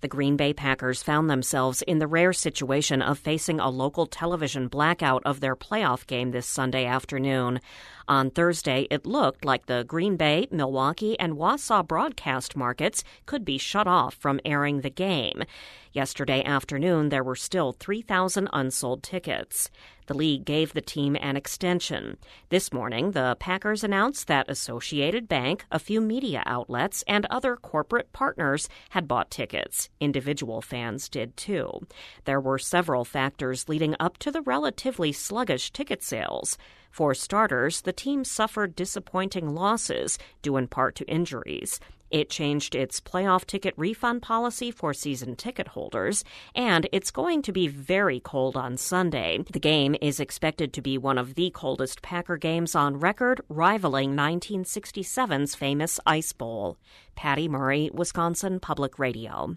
The Green Bay Packers found themselves in the rare situation of facing a local television blackout of their playoff game this Sunday afternoon. On Thursday, it looked like the Green Bay, Milwaukee, and Wausau broadcast markets could be shut off from airing the game. Yesterday afternoon, there were still 3,000 unsold tickets. The league gave the team an extension. This morning, the Packers announced that Associated Bank, a few media outlets, and other corporate partners had bought tickets. Individual fans did too. There were several factors leading up to the relatively sluggish ticket sales. For starters, the team suffered disappointing losses, due in part to injuries. It changed its playoff ticket refund policy for season ticket holders, and it's going to be very cold on Sunday. The game is expected to be one of the coldest Packer games on record, rivaling 1967's famous Ice Bowl. Patty Murray, Wisconsin Public Radio.